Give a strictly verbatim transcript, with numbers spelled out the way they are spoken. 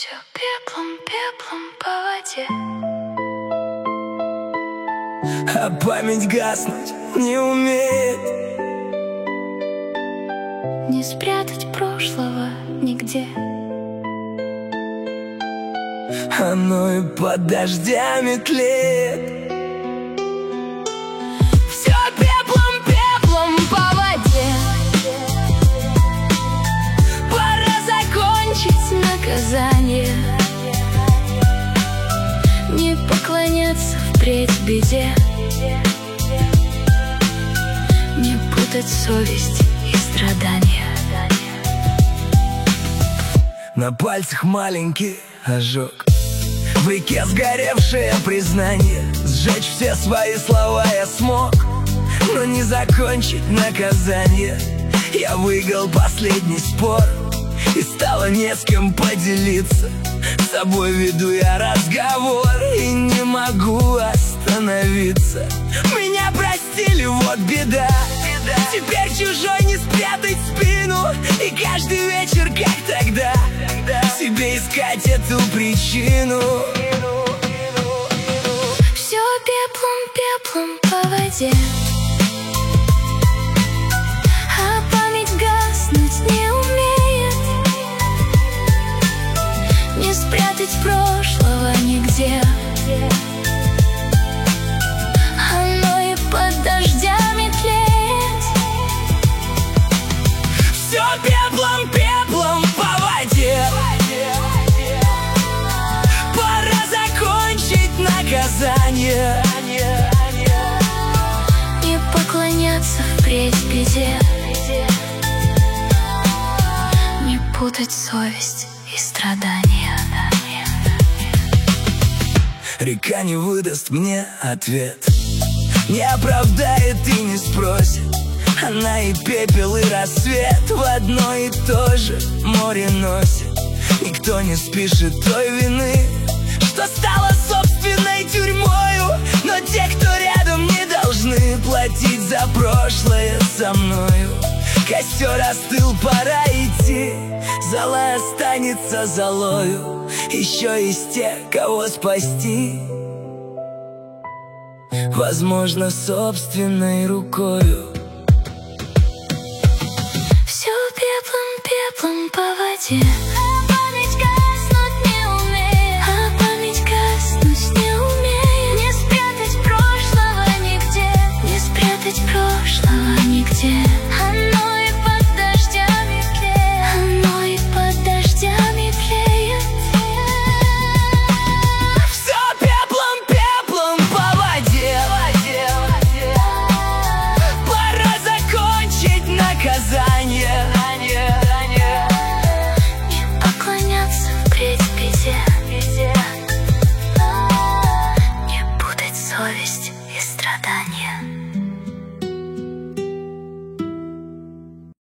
Все пеплом, пеплом по воде, а память гаснуть не умеет. Не спрятать прошлого нигде. Оно и под дождями тлеет. Все пеплом, пеплом по воде. Пора закончить наказание. Не поклоняться впредь беде. Не путать совесть и страдания. На пальцах маленький ожог, в реке сгоревшее признание. Сжечь все свои слова я смог, но не закончить наказание. Я выиграл последний спор, и стало не с кем поделиться. С собой веду я разговор, и не могу остановиться. Меня простили, вот беда. Теперь чужой не спрятать спину, и каждый вечер, как тогда, себе искать эту причину. Все пеплом, пеплом по воде, а память гаснуть не умеет. Не спрятать прошлого нигде. Оно и под дождями тлеет. Все пеплом, пеплом по воде. Пора закончить наказание. Не поклоняться впредь беде. Не путать совесть и страдания. Река не выдаст мне ответ, не оправдает и не спросит. Она и пепел, и рассвет в одно и то же море носит. Никто не спишет той вины, что стало собственной тюрьмою. Но те, кто рядом, не должны платить за прошлое со мною. Костер остыл, пора идти, зола останется золою. Еще есть те, кого спасти, возможно, собственной рукою. Все пеплом, пеплом по воде,